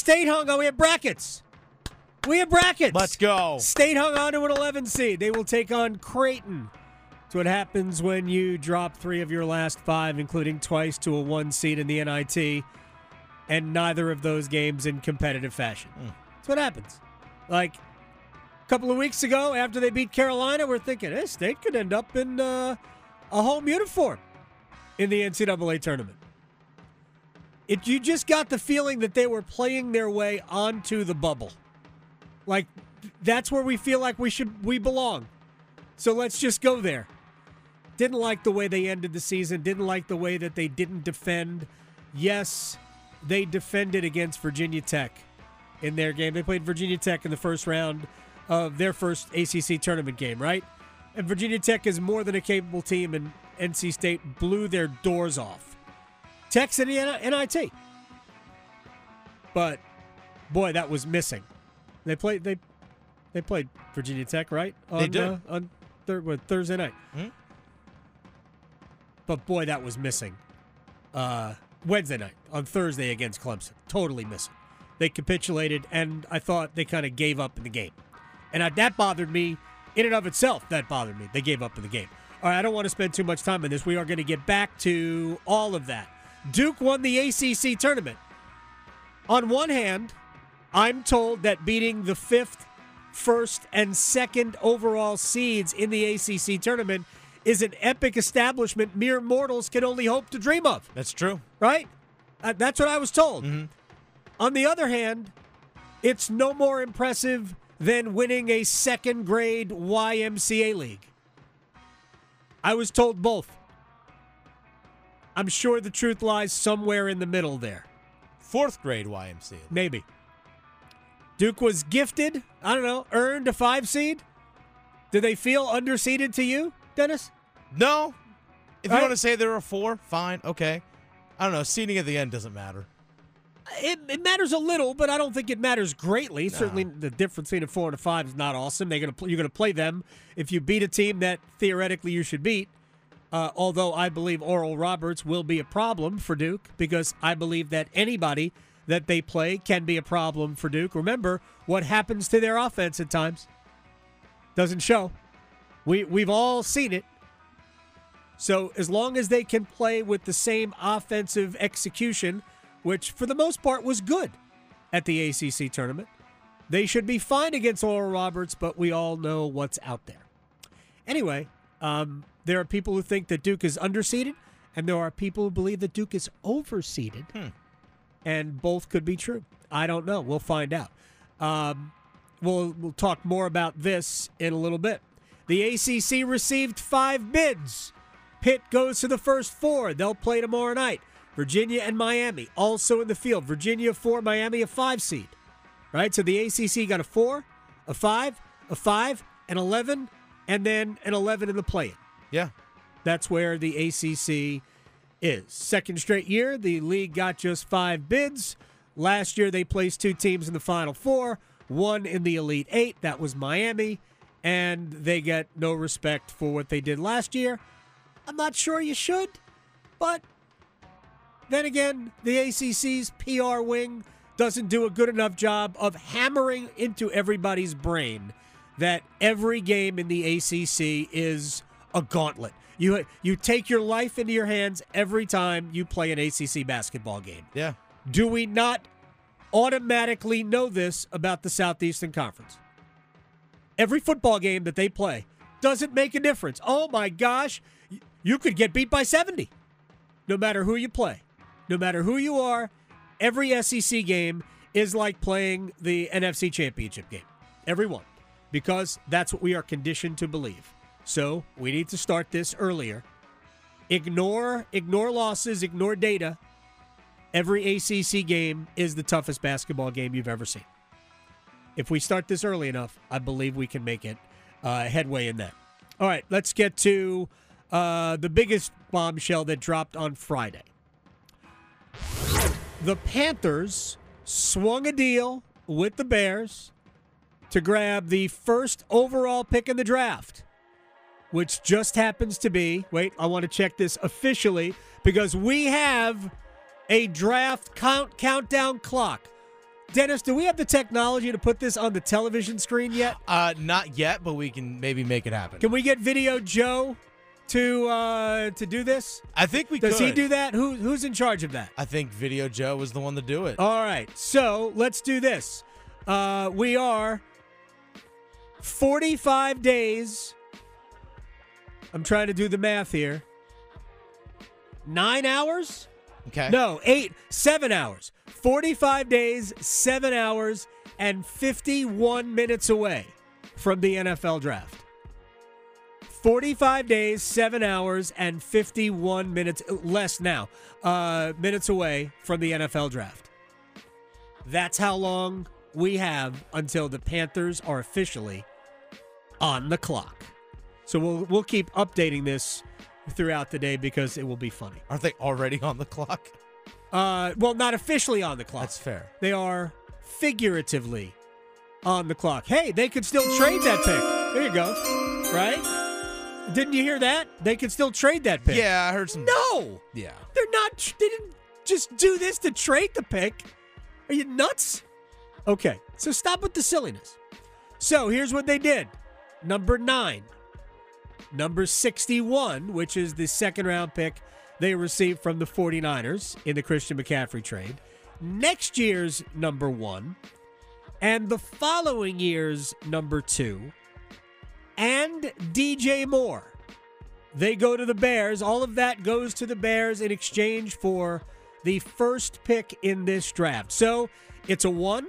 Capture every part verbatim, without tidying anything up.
State hung on. We have brackets. We have brackets. Let's go. State hung on to an eleven seed. They will take on Creighton. That's what happens when you drop three of your last five, including twice to a one seed in the N I T, and neither of those games in competitive fashion. Mm. That's what happens. Like a couple of weeks ago, after they beat Carolina, we're thinking, hey, State could end up in uh, a home uniform in the N C double A tournament. It, you just got the feeling that they were playing their way onto the bubble. Like, that's where we feel like we should we belong. So let's just go there. Didn't like the way they ended the season. Didn't like the way that they didn't defend. Yes, they defended against Virginia Tech in their game. They played Virginia Tech in the first round of their first A C C tournament game, right? And Virginia Tech is more than a capable team, and N C State blew their doors off. Tech's in the N I T. But, boy, that was missing. They played they they played Virginia Tech, right? On, they did. Uh, on thir- what, Thursday night. Mm-hmm. But, boy, that was missing. Uh, Wednesday night, on Thursday against Clemson. Totally missing. They capitulated, and I thought they kind of gave up in the game. And I, that bothered me in and of itself. That bothered me. They gave up in the game. All right, I don't want to spend too much time on this. We are going to get back to all of that. Duke won the A C C tournament. On one hand, I'm told that beating the fifth, first, and second overall seeds in the A C C tournament is an epic establishment mere mortals can only hope to dream of. That's true. Right? Uh, that's what I was told. Mm-hmm. On the other hand, it's no more impressive than winning a second-grade Y M C A league. I was told both. I'm sure the truth lies somewhere in the middle there. Fourth grade Y M C A. Maybe. Duke was gifted, I don't know, earned a five seed? Did they feel underseeded to you, Dennis? No. If you Right? want to say there are four, fine, okay. I don't know. Seeding at the end doesn't matter. It, it matters a little, but I don't think it matters greatly. No. Certainly, the difference between a four and a five is not awesome. They're gonna pl- you're going to play them if you beat a team that theoretically you should beat. Uh, although I believe Oral Roberts will be a problem for Duke because I believe that anybody that they play can be a problem for Duke. Remember what happens to their offense at times. Doesn't show. We we've all seen it. So as long as they can play with the same offensive execution, which for the most part was good at the A C C tournament, they should be fine against Oral Roberts, but we all know what's out there. Anyway, um, there are people who think that Duke is underseeded, and there are people who believe that Duke is overseeded, Hmm. and both could be true. I don't know. We'll find out. Um, we'll, we'll talk more about this in a little bit. The A C C received five bids. Pitt goes to the first four. They'll play tomorrow night. Virginia and Miami also in the field. Virginia four, Miami a five seed. Right? So the A C C got a four, a five, a five, an eleven, and then an eleven in the play-in. Yeah. That's where the A C C is. Second straight year, the league got just five bids. Last year, they placed two teams in the Final Four, one in the Elite Eight. That was Miami, and they get no respect for what they did last year. I'm not sure you should, but then again, the A C C's P R wing doesn't do a good enough job of hammering into everybody's brain that every game in the A C C is a gauntlet. You you take your life into your hands every time you play an A C C basketball game. Yeah. Do we not automatically know this about the Southeastern Conference? Every football game that they play doesn't make a difference. Oh my gosh, you could get beat by seventy no matter who you play. No matter who you are, every S E C game is like playing the N F C Championship game. Every one. Because that's what we are conditioned to believe. So we need to start this earlier. Ignore, ignore losses, ignore data. Every A C C game is the toughest basketball game you've ever seen. If we start this early enough, I believe we can make it uh, headway in that. All right, let's get to uh, the biggest bombshell that dropped on Friday. The Panthers swung a deal with the Bears to grab the first overall pick in the draft, which just happens to be, wait, I want to check this officially, because we have a draft count countdown clock. Dennis, do we have the technology to put this on the television screen yet? Uh, not yet, but we can maybe make it happen. Can we get Video Joe to uh, to do this? I think we Does could. he do that? Who Who's in charge of that? I think Video Joe was the one to do it. All right, so let's do this. Uh, we are forty-five days. I'm trying to do the math here. Nine hours? Okay. No, eight, seven hours. forty-five days, seven hours, and fifty-one minutes away from the N F L draft. forty-five days, seven hours, and fifty-one minutes, less now, uh, minutes away from the N F L draft. That's how long we have until the Panthers are officially on the clock. So we'll we'll keep updating this throughout the day because it will be funny. Aren't they already on the clock? Uh, well, not officially on the clock. That's fair. They are figuratively on the clock. Hey, they could still trade that pick. There you go. Right? Didn't you hear that? They could still trade that pick. Yeah, I heard some. No. Yeah. They're not. They didn't just do this to trade the pick. Are you nuts? Okay, so stop with the silliness. So here's what they did. Number nine. Number sixty-one, which is the second round pick they received from the 49ers in the Christian McCaffrey trade. Next year's number one. And the following year's number two. And D J Moore. They go to the Bears. All of that goes to the Bears in exchange for the first pick in this draft. So it's a one.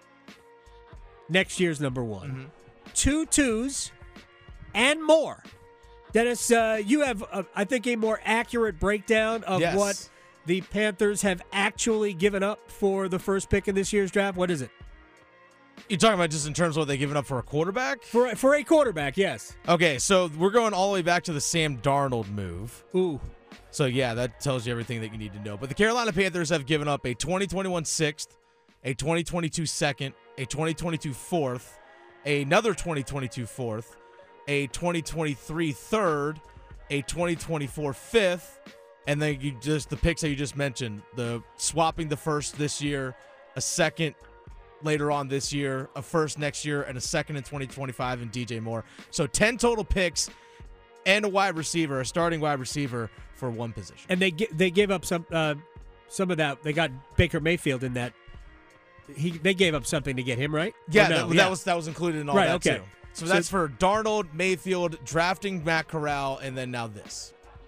Next year's number one. Mm-hmm. Two twos and more. Dennis, uh, you have, uh, I think, a more accurate breakdown of Yes. what the Panthers have actually given up for the first pick in this year's draft. What is it? You're talking about just in terms of what they've given up for a quarterback? For, for a quarterback, yes. Okay, so we're going all the way back to the Sam Darnold move. Ooh. So, yeah, that tells you everything that you need to know. But the Carolina Panthers have given up a twenty twenty-one sixth, a twenty twenty-two second, a twenty twenty-two fourth, another twenty twenty-two fourth, a twenty twenty-three third, a twenty twenty-four fifth, and then you just the picks that you just mentioned, the swapping the first this year, a second later on this year, a first next year, and a second in twenty twenty-five and D J Moore. So ten total picks and a wide receiver, a starting wide receiver for one position. And they gi- they gave up some uh, some of that. They got Baker Mayfield in that. He They gave up something to get him, right? Yeah, Or no? that, yeah. that was that was included in all Right, that okay. too. So, So- that's for Darnold, Mayfield, drafting Matt Corral, and then now this.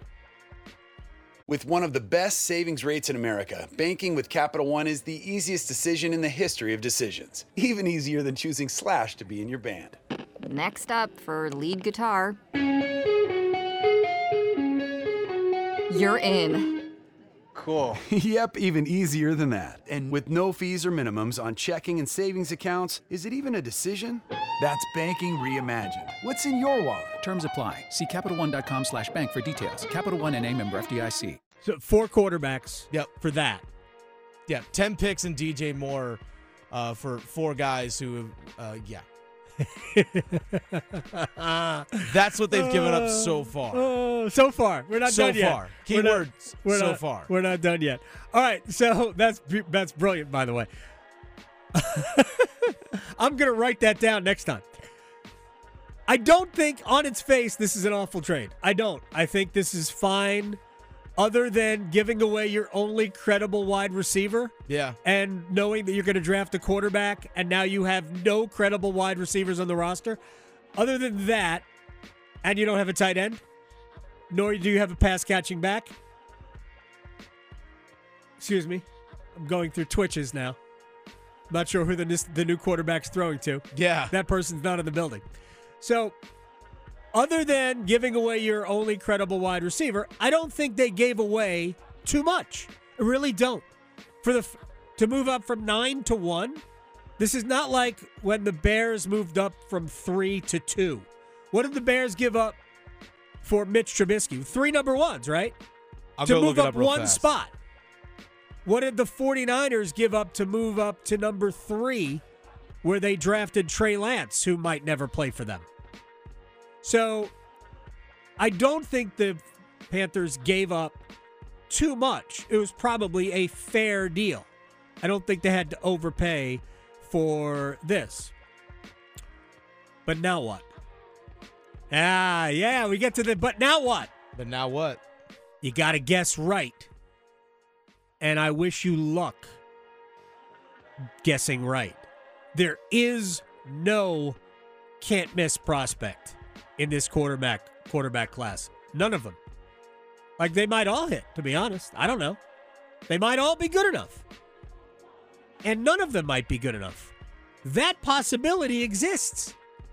With one of the best savings rates in America, banking with Capital One is the easiest decision in the history of decisions. Even easier than choosing Slash to be in your band. Next up for lead guitar. You're in. Cool. Yep, even easier than that. And with no fees or minimums on checking and savings accounts, is it even a decision? That's banking reimagined. What's in your wallet? Terms apply. See CapitalOne.com slash bank for details. Capital One N A member F D I C. So four quarterbacks Yep. for that. Yeah, ten picks and D J Moore uh, for four guys who, uh, yeah. That's what they've given up so far. Oh, so far. We're not So done yet. far. We're not- Keywords, we're so not- far. We're not done yet. All right, so that's that's brilliant, by the way. I'm going to write that down next time. I don't think on its face this is an awful trade. I don't. I think this is fine, other than giving away your only credible wide receiver Yeah. and knowing that you're going to draft a quarterback and now you have no credible wide receivers on the roster. Other than that, and you don't have a tight end, nor do you have a pass catching back. Excuse me. I'm going through twitches now. Not sure who the, the new quarterback's throwing to. Yeah. That person's not in the building. So, other than giving away your only credible wide receiver, I don't think they gave away too much. I really don't. For the to move up from nine to one, this is not like when the Bears moved up from three to two. What did the Bears give up for Mitch Trubisky? Three number ones, right? I'll to go move look it up, up real one fast. spot. What did the 49ers give up to move up to number three, where they drafted Trey Lance, who might never play for them? So, I don't think the Panthers gave up too much. It was probably a fair deal. I don't think they had to overpay for this. But now what? Ah, yeah, we get to the but now what? But now what? You got to guess right. And I wish you luck guessing right. There is no can't miss prospect in this quarterback quarterback class. None of them. Like, they might all hit, to be honest. I don't know. They might all be good enough. And none of them might be good enough. That possibility exists.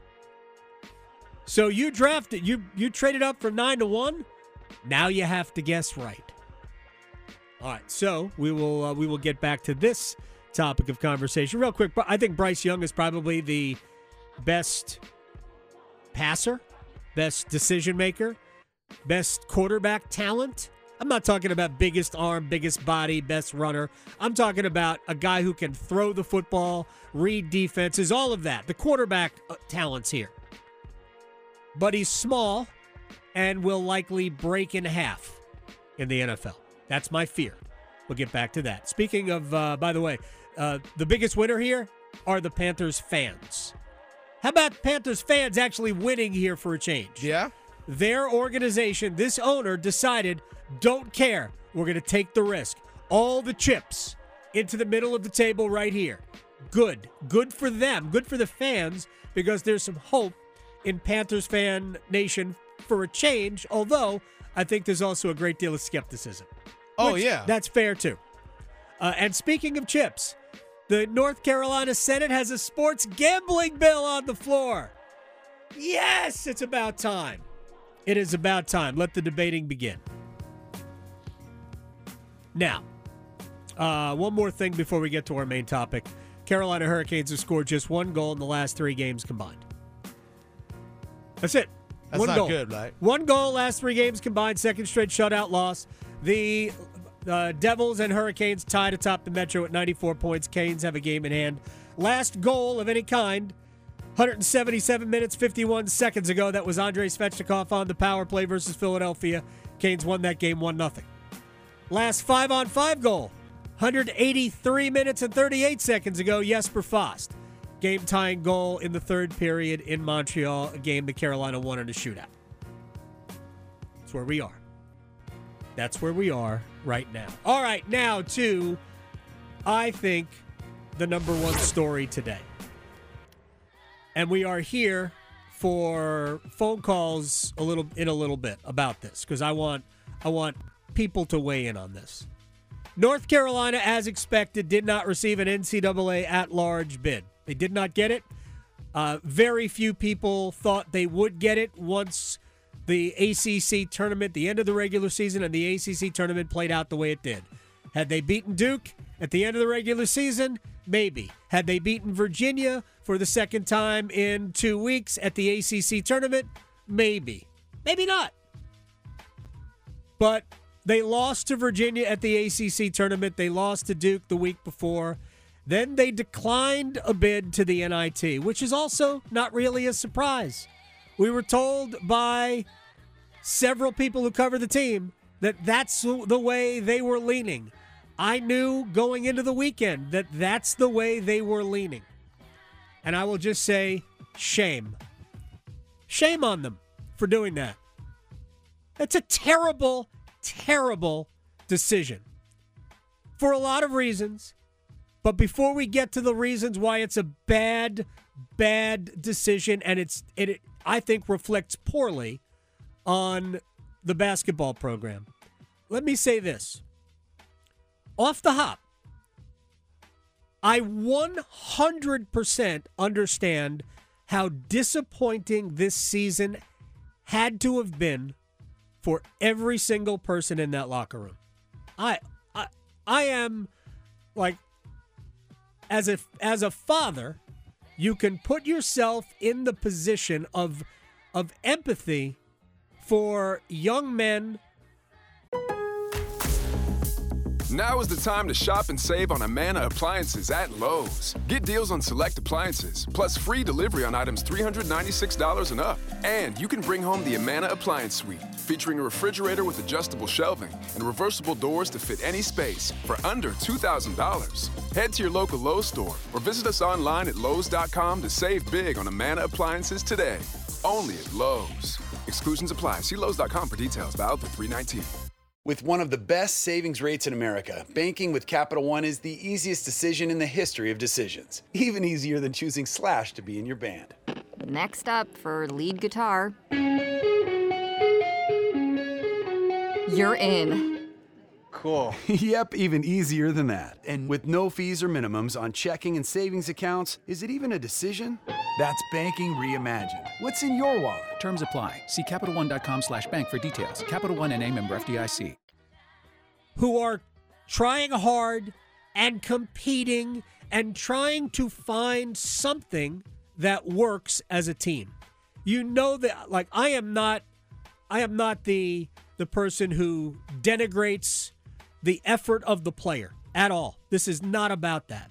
So you drafted, you you traded up from nine to one. Now you have to guess right. All right, so we will uh, we will get back to this topic of conversation real quick. But I think Bryce Young is probably the best passer, best decision maker, best quarterback talent. I'm not talking about biggest arm, biggest body, best runner. I'm talking about a guy who can throw the football, read defenses, all of that. The quarterback uh, talent's here. But he's small and will likely break in half in the N F L. That's my fear. We'll get back to that. Speaking of, uh, by the way, uh, the biggest winner here are the Panthers fans. How about Panthers fans actually winning here for a change? Yeah. Their organization, this owner, decided, don't care. We're going to take the risk. All the chips into the middle of the table right here. Good. Good for them. Good for the fans, because there's some hope in Panthers fan nation for a change, although I think there's also a great deal of skepticism. Oh, Which, yeah. That's fair, too. Uh, and speaking of chips, the North Carolina Senate has a sports gambling bill on the floor. Yes, it's about time. It is about time. Let the debating begin. Now, uh, one more thing before we get to our main topic. Carolina Hurricanes have scored just one goal in the last three games combined. That's it. That's one not goal. good, right? One goal, last three games combined, second straight shutout loss. The uh, Devils and Hurricanes tied atop the Metro at ninety-four points. Canes have a game in hand. Last goal of any kind, one hundred seventy-seven minutes, fifty-one seconds ago. That was Andrei Svechnikov on the power play versus Philadelphia. Canes won that game one nothing. Last five-on-five goal, one hundred eighty-three minutes and thirty-eight seconds ago, Jesper Fast. Game-tying goal in the third period in Montreal, a game that Carolina won in a shootout. That's where we are. That's where we are right now. All right, now to, I think, the number one story today. And we are here for phone calls a little in a little bit about this, because I want I want people to weigh in on this. North Carolina, as expected, did not receive an N C double A at-large bid. They did not get it. Uh, very few people thought they would get it once the A C C tournament, the end of the regular season, and the A C C tournament played out the way it did. Had they beaten Duke at the end of the regular season? Maybe. Had they beaten Virginia for the second time in two weeks at the A C C tournament? Maybe. Maybe not. But they lost to Virginia at the A C C tournament. They lost to Duke the week before. Then they declined a bid to the N I T, which is also not really a surprise. We were told by several people who cover the team that that's the way they were leaning. I knew going into the weekend that that's the way they were leaning. And I will just say, shame. Shame on them for doing that. That's a terrible, terrible decision for a lot of reasons. But before we get to the reasons why it's a bad, bad decision, and it's it, it I think reflects poorly on the basketball program, let me say this. Off the hop, I one hundred percent understand how disappointing this season had to have been for every single person in that locker room. I I, I am like, as a as a father, you can put yourself in the position of of empathy for young men. Now is the time to shop and save on Amana appliances at Lowe's. Get deals on select appliances, plus free delivery on items three hundred ninety-six dollars and up. And you can bring home the Amana Appliance Suite, featuring a refrigerator with adjustable shelving and reversible doors to fit any space for under two thousand dollars. Head to your local Lowe's store or visit us online at Lowe's dot com to save big on Amana appliances today. Only at Lowe's. Exclusions apply. See Lowe's dot com for details. Valid through three nineteen. With one of the best savings rates in America, banking with Capital One is the easiest decision in the history of decisions. Even easier than choosing Slash to be in your band. Next up for lead guitar. You're in. Cool. Yep, even easier than that. And with no fees or minimums on checking and savings accounts, is it even a decision? That's banking reimagined. What's in your wallet? Terms apply. See CapitalOne.com slash bank for details. Capital One N A member F D I C. Who are trying hard and competing and trying to find something that works as a team. You know that, like, I am not, I am not the the person who denigrates the effort of the player at all. This is not about that.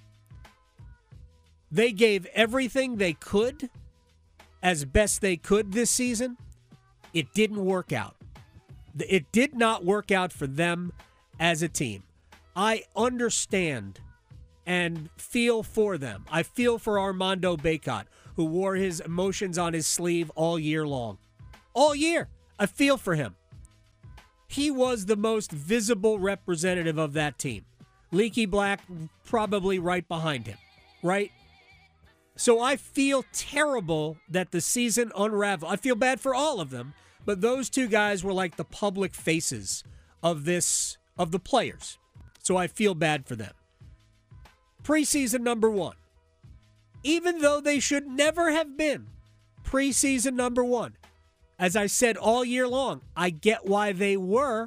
They gave everything they could as best they could this season. It didn't work out. It did not work out for them as a team. I understand and feel for them. I feel for Armando Bacot, who wore his emotions on his sleeve all year long. All year. I feel for him. He was the most visible representative of that team. Leaky Black probably right behind him, right? So I feel terrible that the season unraveled. I feel bad for all of them, but those two guys were like the public faces of this, of the players. So I feel bad for them. Preseason number one. Even though they should never have been preseason number one. As I said all year long, I get why they were.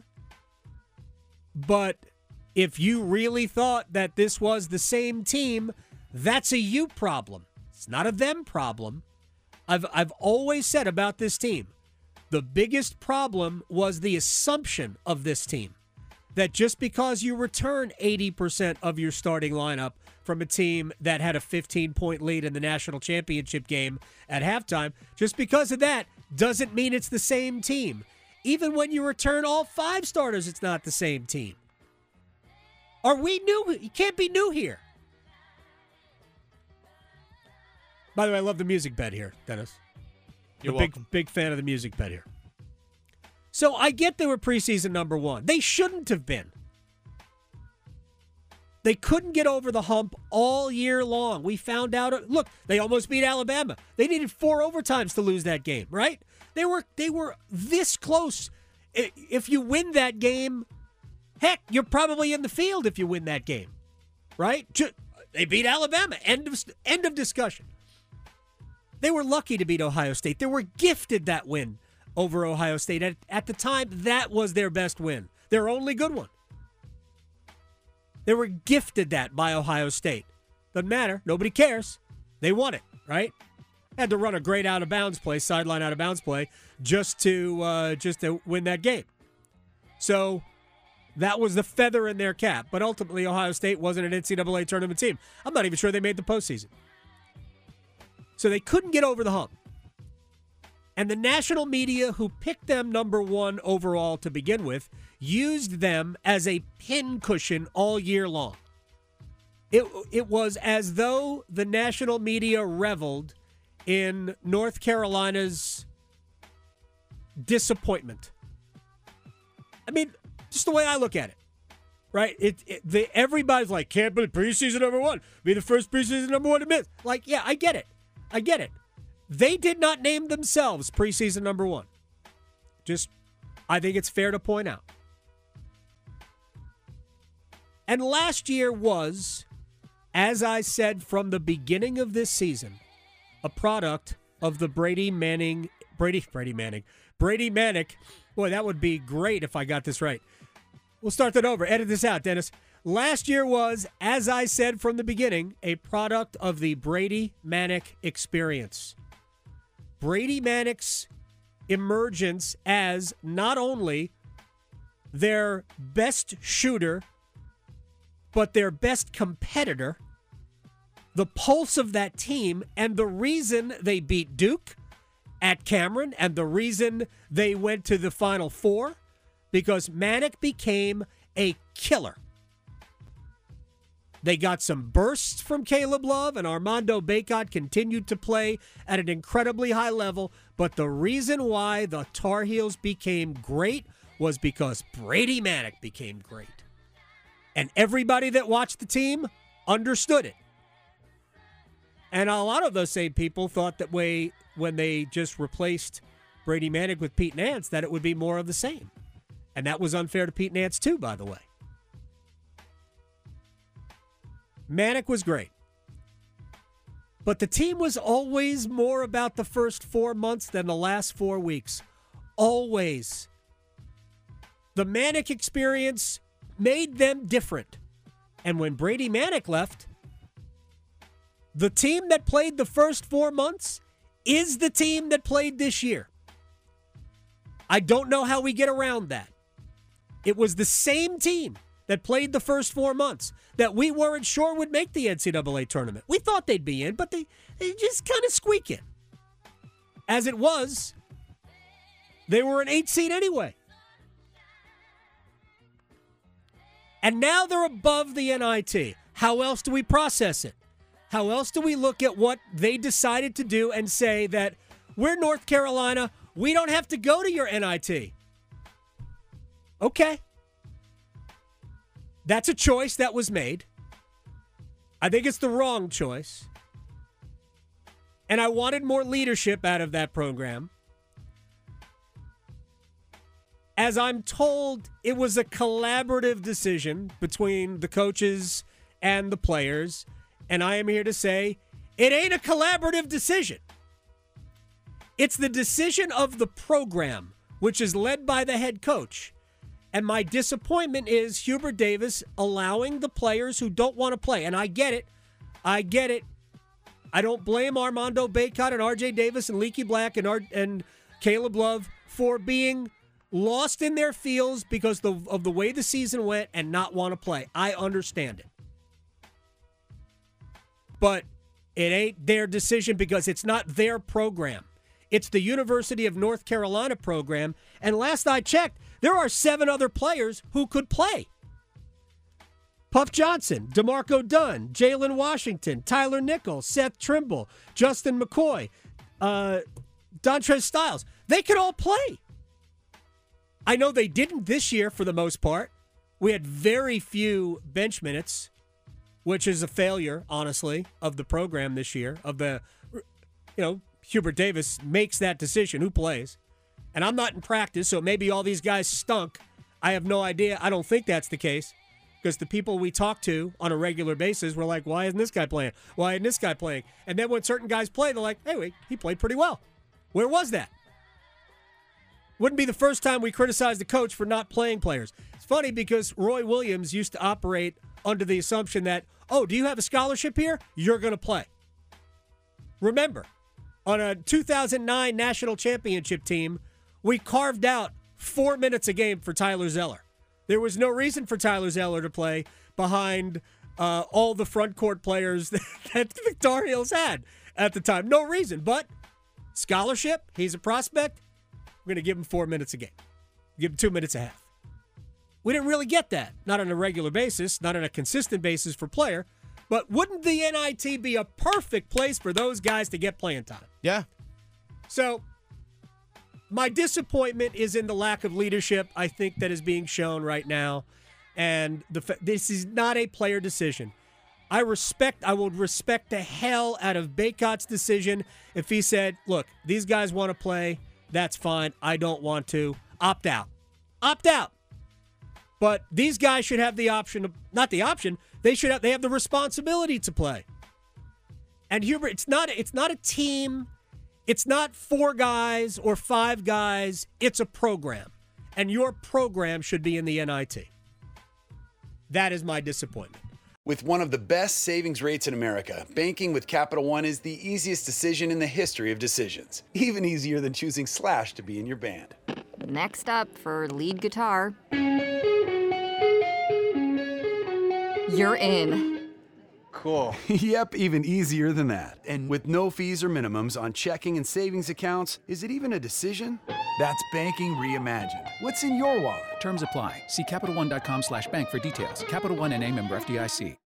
But if you really thought that this was the same team, that's a you problem. It's not a them problem. I've I've always said about this team, the biggest problem was the assumption of this team. That just because you return eighty percent of your starting lineup from a team that had a fifteen-point lead in the national championship game at halftime, just because of that doesn't mean it's the same team. Even when you return all five starters, it's not the same team. Are we new? You can't be new here. By the way, I love the music bed here, Dennis. You're I'm a big, welcome. big fan of the music bed here. So I get they were preseason number one. They shouldn't have been. They couldn't get over the hump all year long. We found out. Look, they almost beat Alabama. They needed four overtimes to lose that game, right? They were they were this close. If you win that game, heck, you're probably in the field if you win that game, right? They beat Alabama. End of end of discussion. They were lucky to beat Ohio State. They were gifted that win over Ohio State. At, at the time, that was their best win. Their only good one. They were gifted that by Ohio State. Doesn't matter. Nobody cares. They won it, right? Had to run a great out-of-bounds play, sideline out-of-bounds play, just to uh, just to win that game. So that was the feather in their cap. But ultimately, Ohio State wasn't an N C double A tournament team. I'm not even sure they made the postseason. So they couldn't get over the hump. And the national media, who picked them number one overall to begin with, used them as a pincushion all year long. It, it was as though the national media reveled in North Carolina's disappointment. I mean, just the way I look at it, right? It, it the, everybody's like, can't believe preseason number one. Be the first preseason number one to miss. Like, yeah, I get it. I get it. They did not name themselves preseason number one. Just, I think it's fair to point out. And last year was, as I said from the beginning of this season, a product of the Brady Manning, Brady, Brady Manning, Brady Manic. Boy, that would be great if I got this right. We'll start that over. Edit this out, Dennis. Last year was, as I said from the beginning, a product of the Brady Manic experience. Brady Manic's emergence as not only their best shooter but their best competitor, the pulse of that team, and the reason they beat Duke at Cameron and the reason they went to the Final Four, because Manek became a killer. They got some bursts from Caleb Love, and Armando Bacot continued to play at an incredibly high level, but the reason why the Tar Heels became great was because Brady Manek became great. And everybody that watched the team understood it. And a lot of those same people thought that way when they just replaced Brady Manek with Pete Nance, that it would be more of the same. And that was unfair to Pete Nance too, by the way. Manek was great. But the team was always more about the first four months than the last four weeks. Always. The Manek experience made them different. And when Brady Manek left, the team that played the first four months is the team that played this year. I don't know how we get around that. It was the same team that played the first four months that we weren't sure would make the N C double A tournament. We thought they'd be in, but they, they just kind of squeak in. As it was, they were an eight seed anyway. And now they're above the N I T. How else do we process it? How else do we look at what they decided to do and say that we're North Carolina, we don't have to go to your N I T? Okay. That's a choice that was made. I think it's the wrong choice. And I wanted more leadership out of that program. As I'm told, it was a collaborative decision between the coaches and the players. And I am here to say, it ain't a collaborative decision. It's the decision of the program, which is led by the head coach. And my disappointment is Hubert Davis allowing the players who don't want to play. And I get it. I get it. I don't blame Armando Bacot and R J Davis and Leaky Black and, Ar- and Caleb Love for being lost in their feels because the, of the way the season went and not want to play. I understand it. But it ain't their decision because it's not their program. It's the University of North Carolina program. And last I checked, there are seven other players who could play. Puff Johnson, DeMarco Dunn, Jalen Washington, Tyler Nickel, Seth Trimble, Justin McCoy, uh, Dontrez Styles. They could all play. I know they didn't this year for the most part. We had very few bench minutes, which is a failure, honestly, of the program this year. Of the, you know, Hubert Davis makes that decision, who plays. And I'm not in practice, so maybe all these guys stunk. I have no idea. I don't think that's the case. Because the people we talk to on a regular basis were like, why isn't this guy playing? Why isn't this guy playing? And then when certain guys play, they're like, hey, wait, he played pretty well. Where was that? Wouldn't be the first time we criticized the coach for not playing players. It's funny because Roy Williams used to operate under the assumption that, oh, do you have a scholarship here? You're going to play. Remember, on a two thousand nine national championship team, we carved out four minutes a game for Tyler Zeller. There was no reason for Tyler Zeller to play behind uh, all the front court players that, that the Tar Heels had at the time. No reason, but scholarship, he's a prospect. We're going to give him four minutes a game. Give him two minutes a half. We didn't really get that. Not on a regular basis, not on a consistent basis for player. But wouldn't the N I T be a perfect place for those guys to get playing time? Yeah. So my disappointment is in the lack of leadership, I think, that is being shown right now. And the this is not a player decision. I respect, I would respect the hell out of Bacot's decision if he said, look, these guys want to play. That's fine. I don't want to. Opt out. Opt out. But these guys should have the option of, not the option, they should have, they have the responsibility to play. And Hubert, it's not, it's not a team. It's not four guys or five guys. It's a program. And your program should be in the N I T. That is my disappointment. With one of the best savings rates in America, banking with Capital One is the easiest decision in the history of decisions. Even easier than choosing Slash to be in your band. Next up for lead guitar. You're in. Cool. Yep, even easier than that. And with no fees or minimums on checking and savings accounts, is it even a decision? That's banking reimagined. What's in your wallet? Terms apply. See CapitalOne.com slash bank for details. Capital One N A member F D I C.